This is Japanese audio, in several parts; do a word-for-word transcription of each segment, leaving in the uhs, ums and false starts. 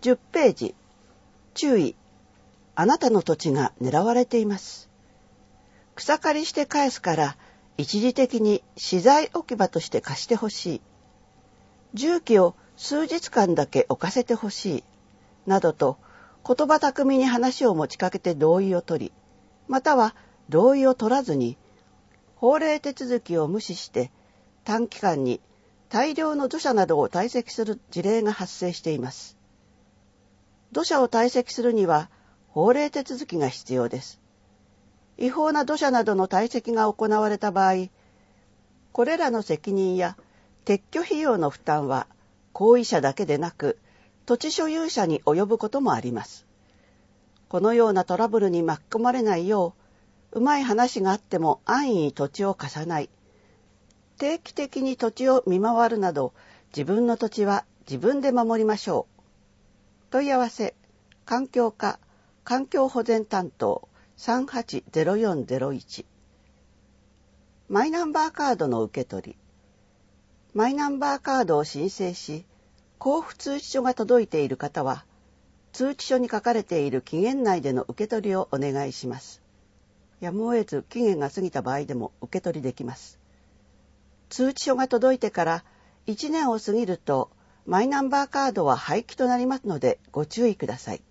じゅっページ。注意。あなたの土地が狙われています。草刈りして返すから一時的に資材置き場として貸してほしい。重機を数日間だけ置かせてほしい。などと言葉巧みに話を持ちかけて同意を取り、または同意を取らずに法令手続きを無視して短期間に大量の土砂などを堆積する事例が発生しています。土砂を堆積するには法令手続きが必要です。違法な土砂などの堆積が行われた場合、これらの責任や撤去費用の負担は行為者だけでなく土地所有者に及ぶこともあります。このようなトラブルに巻き込まれないよう、うまい話があっても安易に土地を貸さない、定期的に土地を見回るなど、自分の土地は自分で守りましょう。問い合わせ、環境課、環境保全担当 さんはちゼロよんゼロいち。マイナンバーカードの受け取り。マイナンバーカードを申請し、交付通知書が届いている方は、通知書に書かれている期限内での受け取りをお願いします。やむを得ず期限が過ぎた場合でも受け取りできます。通知書が届いてからいちねんを過ぎるとマイナンバーカードは廃棄となりますのでご注意ください。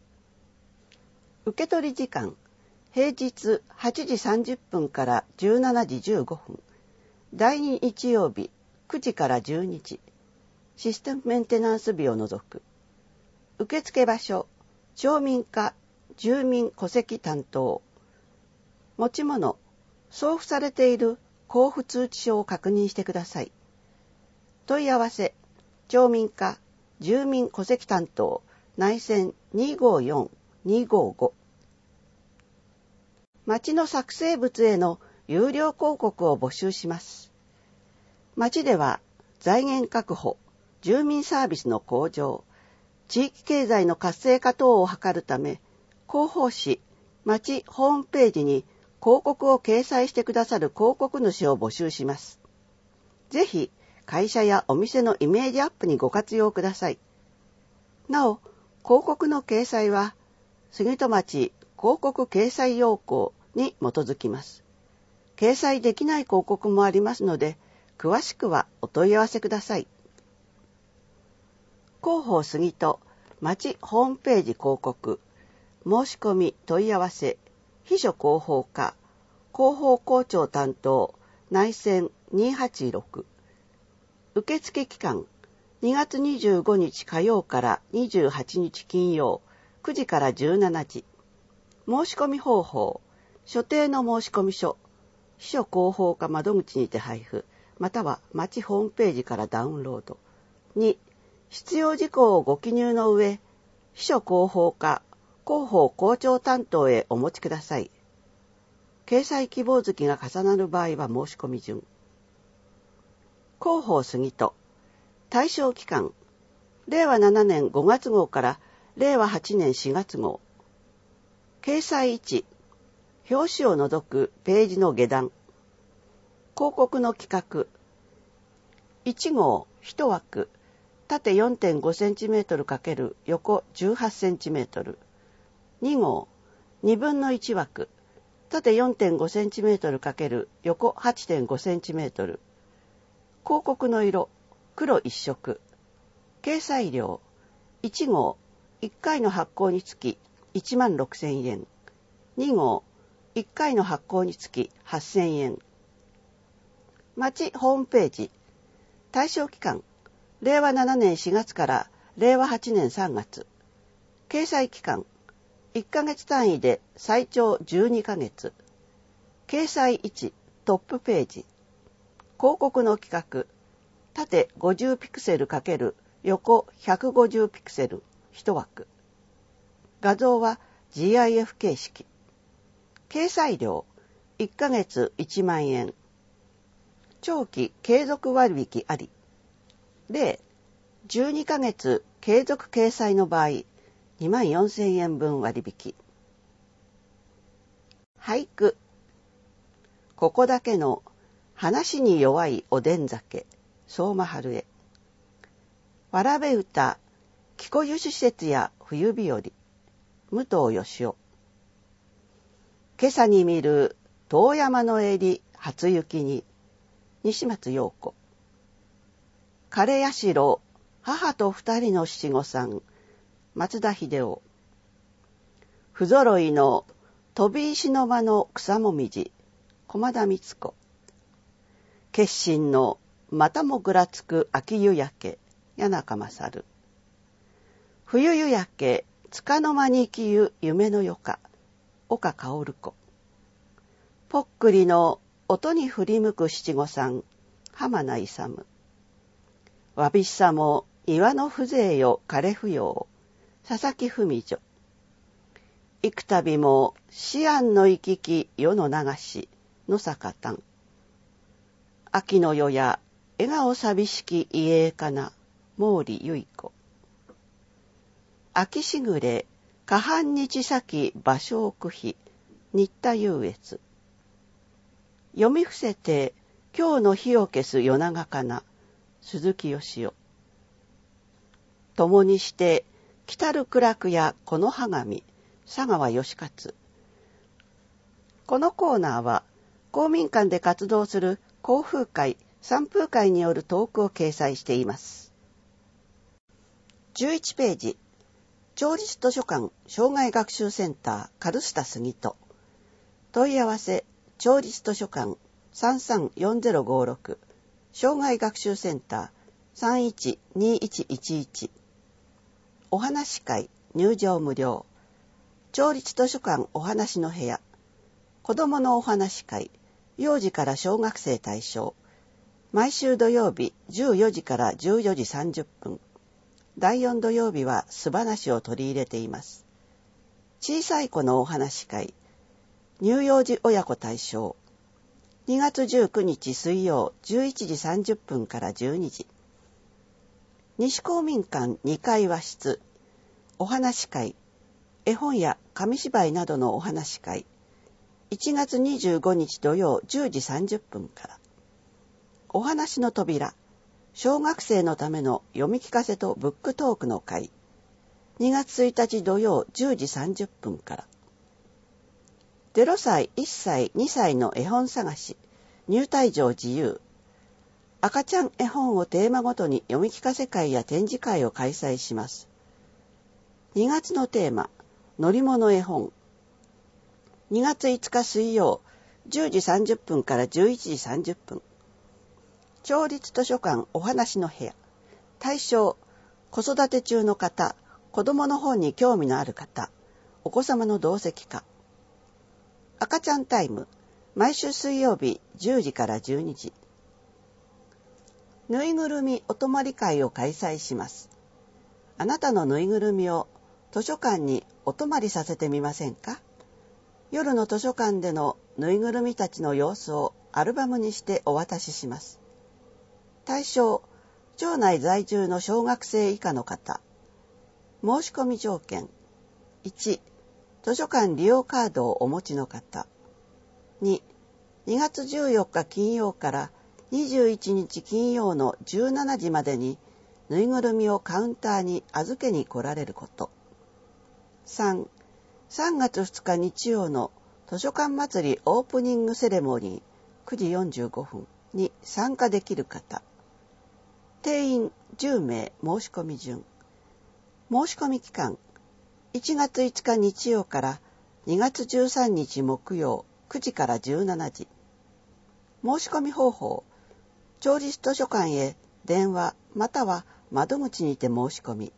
受け取り時間、平日はちじさんじゅっぷんからじゅうしちじじゅうごふん、だいに日曜日くじからじゅうにじ、システムメンテナンス日を除く。受付場所、町民課、住民戸籍担当。持ち物、送付されている交付通知書を確認してください。問い合わせ、町民課、住民戸籍担当、内線にごよんにごご。町の作成物への有料広告を募集します。町では財源確保、住民サービスの向上、地域経済の活性化等を図るため、広報誌、町ホームページに広告を掲載してくださる広告主を募集します。ぜひ、会社やお店のイメージアップにご活用ください。なお、広告の掲載は、杉戸町広告掲載要項に基づきます。掲載できない広告もありますので、詳しくはお問い合わせください。広報杉戸町ホームページ広告、申し込み問い合わせ、秘書広報課、広報校長担当、内線にはちろく。受付期間、にがつにじゅうごにち火曜からにじゅうはちにち金曜、くじからじゅうしちじ。申し込み方法、所定の申込書、秘書広報課窓口にて配布、または町ホームページからダウンロード。に、必要事項をご記入の上、秘書広報課、広報校長担当へお持ちください。掲載希望月が重なる場合は申し込み順。広報杉戸、対象期間、れいわななねんごがつ号かられいわはちねんしがつ号。掲載位置、表紙を除くページの下段。広告の規格、いち号いち枠、縦 よんてんごセンチメートル×横じゅうはちセンチメートル。に号にぶんのいち枠、縦 よんてんごセンチメートル×横 はちてんごセンチメートル。広告の色、黒一色。掲載料、いち号いっかいの発行につきいちまんろくせんえん。に号いっかいの発行につきはっせんえん。町ホームページ、対象期間、れいわななねんしがつかられいわはちねんさんがつ。掲載期間、いっかげつ単位で最長じゅうにかげつ。掲載位置、トップページ。広告の規格、縦ごじゅうピクセル×横ひゃくごじゅうピクセルいち枠。画像は ジーアイエフ 形式。掲載料、いっかげついちまんえん。長期継続割引あり。例、じゅうにかげつ継続掲載の場合、にまんよんせんえんぶん割引。俳句。ここだけの話に弱いおでん酒、相馬春江。わらべ歌、 木古輸出施設や冬日和、武藤義雄。今朝に見る遠山の襟初雪に、西松陽子。枯社母と二人の七五三、松田秀夫。不揃いの飛び石の間の草もみじ、駒田光子。決心のまたもぐらつく秋夕焼け、谷中勝。冬夕焼け、つかの間に生きゆ夢の余暇、岡薫子。ぽっくりの音に振り向く七五三、浜名勇。わびしさも岩の風情よ枯れ不要、佐々木文女。幾度も思案の行き来世の流し、野坂丹。秋の夜や笑顔寂しき遺影かな、毛利結子。秋しぐれ下半日先芭蕉区碑、新田優越。読み伏せて今日の火を消す夜長かな、鈴木義雄。共にして来たる苦楽やこのはがみ、佐川義勝。このコーナーは公民館で活動する講風会、散風会によるトークを掲載しています。じゅういちページ、町立図書館障害学習センターカルスタ杉戸。問い合わせ町立図書館 さんさんよんゼロごろく 障害学習センター さんいちにいちいちいち。お話し会入場無料。町立図書館お話の部屋。子どものお話し会、幼児から小学生対象。毎週土曜日じゅうよじからじゅうよじさんじゅっぷん。だいよん土曜日は素話を取り入れています。小さい子のお話し会、乳幼児親子対象。にがつじゅうくにち水曜じゅういちじさんじゅっぷんからじゅうにじ。西公民館にかい和室、お話し会、絵本や紙芝居などのお話し会。いちがつにじゅうごにち土曜じゅうじさんじゅっぷんから。お話の扉、小学生のための読み聞かせとブックトークの会。にがつついたち土曜じゅうじさんじゅっぷんから。ゼロさい、いっさい、にさいの絵本探し、入退場自由。赤ちゃん絵本をテーマごとに読み聞かせ会や展示会を開催します。にがつのテーマ、乗り物絵本。にがついつか水曜、じゅうじさんじゅっぷんからじゅういちじさんじゅっぷん。町立図書館お話の部屋。対象、子育て中の方、子供の本に興味のある方、お子様の同席か。赤ちゃんタイム、毎週水曜日じゅうじからじゅうにじ。ぬいぐるみお泊まり会を開催します。あなたのぬいぐるみを図書館にお泊まりさせてみませんか。夜の図書館でのぬいぐるみたちの様子をアルバムにしてお渡しします。対象、町内在住の小学生以下の方。申し込み条件。いち、図書館利用カードをお持ちの方。に、にがつじゅうよっか金曜からにじゅういちにち金曜のじゅうしちじまでにぬいぐるみをカウンターに預けに来られること。さん、さんがつふつか日曜の図書館祭りオープニングセレモニーくじよんじゅうごふんに参加できる方。定員じゅうめい申し込み順。申し込み期間、いちがついつか日曜からにがつじゅうさんにち木曜くじからじゅうしちじ。申し込み方法、町立図書館へ電話または窓口にて申し込み。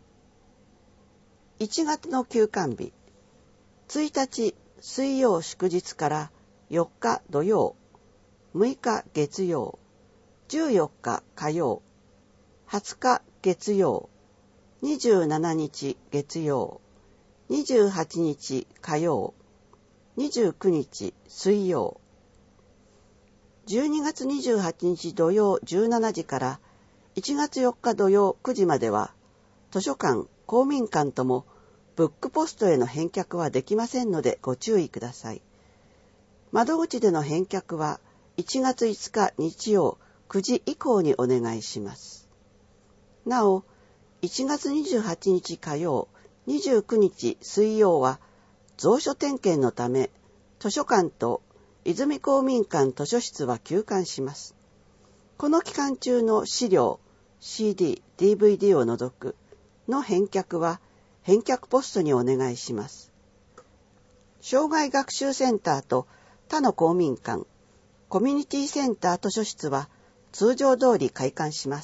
いちがつの休館日、ついたち水曜祝日からよっか土曜、むいか月曜、じゅうよっか火曜、はつか月曜、にじゅうしちにち月曜、にじゅうはちにち火曜、にじゅうくにち水曜。じゅうにがつにじゅうはちにち土曜じゅうしちじからいちがつよっか土曜くじまでは図書館、公民館ともブックポストへの返却はできませんのでご注意ください。窓口での返却はいちがついつか日曜くじ以降にお願いします。なお、 いちがつにじゅうはちにち火曜、にじゅうくにち水曜は蔵書点検のため図書館と泉公民館図書室は休館します。この期間中の資料、シーディー、ディーブイディー を除くの返却は返却ポストにお願いします。障害学習センターと他の公民館、コミュニティセンター図書室は通常通り開館します。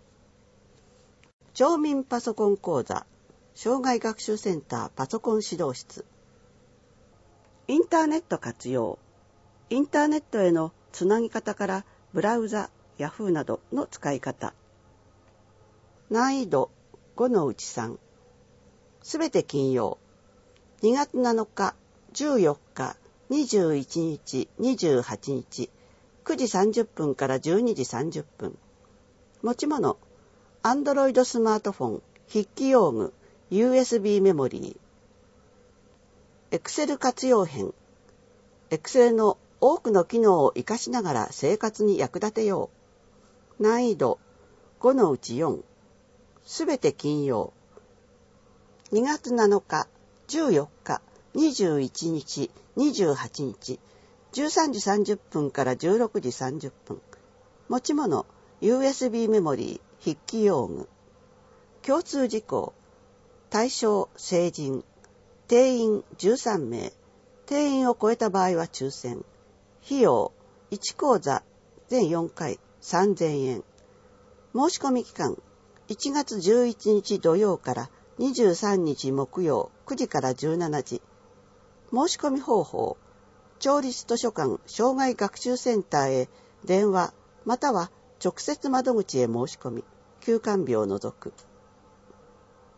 町民パソコン講座、障害学習センターパソコン指導室。インターネット活用。インターネットへのつなぎ方からブラウザ、ヤフーなどの使い方。難易度ごのうちさん。すべて金曜。にがつなのか、じゅうよっか、にじゅういちにち、にじゅうはちにち、くじさんじゅっぷんからじゅうにじさんじゅっぷん。持ち物、Android スマートフォン、筆記用具、ユーエスビー メモリー。Excel 活用編。Excel の多くの機能を活かしながら生活に役立てよう。難易度ごのうちよん。すべて金曜。にがつなのか、じゅうよっか、にじゅういちにち、にじゅうはちにち、じゅうさんじさんじゅっぷんからじゅうろくじさんじゅっぷん。持ち物、ユーエスビー メモリー、筆記用具。共通事項、対象、成人、定員じゅうさんめい、定員を超えた場合は抽選。費用、いちこうざ、全よんかい、さんぜんえん。申し込み期間、いちがつじゅういちにち土曜からにじゅうさんにち木曜くじからじゅうしちじ。申し込み方法、町立図書館障害学習センターへ電話または直接窓口へ申し込み、休館日を除く。